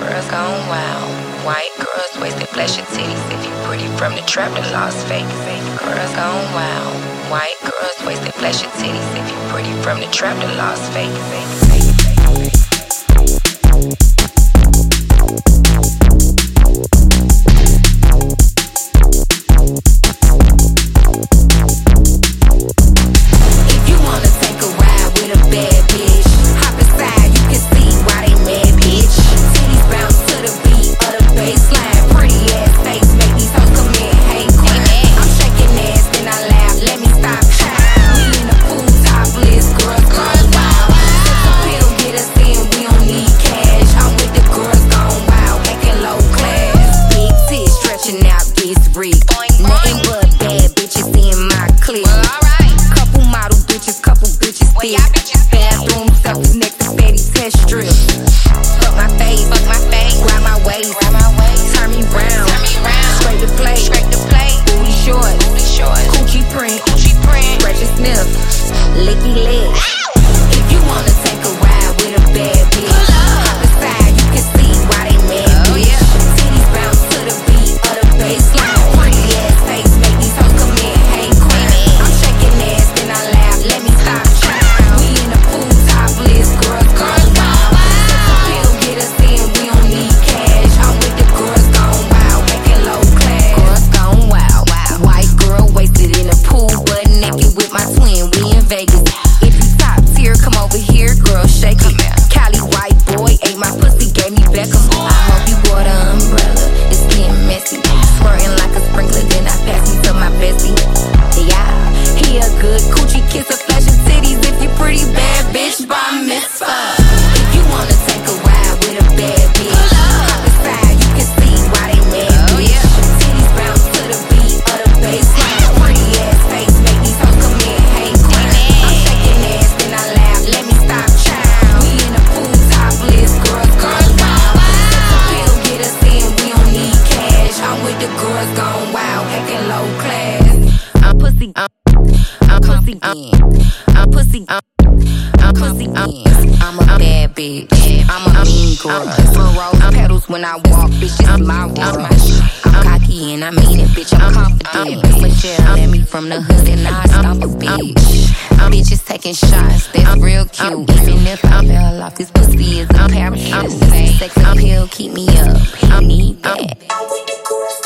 girls gone wild. White girls, wasted flashy titties. If you pretty from the trap to Las Vegas. Girls gone wild. White girls, wasted flashy titties. If you pretty from the trap to Las Vegas. Nothing but bad bitches in my clique. Couple model bitches, couple bitches thick. Bathroom stuff next to fatty test strips. Fuck my face, grab my waist, turn me round, scrape the plate, booty short, coochie print, scratch and sniff, licky lick. If you wanna take a ride with a bad bitch, hop aside, you can see why they mad, bitch. Titties bounce to the beat of the bassline. I'm a bad bitch. I'm a mean girl. For rose petals when I walk, bitch, it's my world. I'm cocky and I mean it, bitch, I'm confident. Michelle let me from the hood and I stop a bitch. Bitches taking shots, that's real cute. Even if I fell off, this pussy is a parachute. Sex appeal, keep me up, he need that.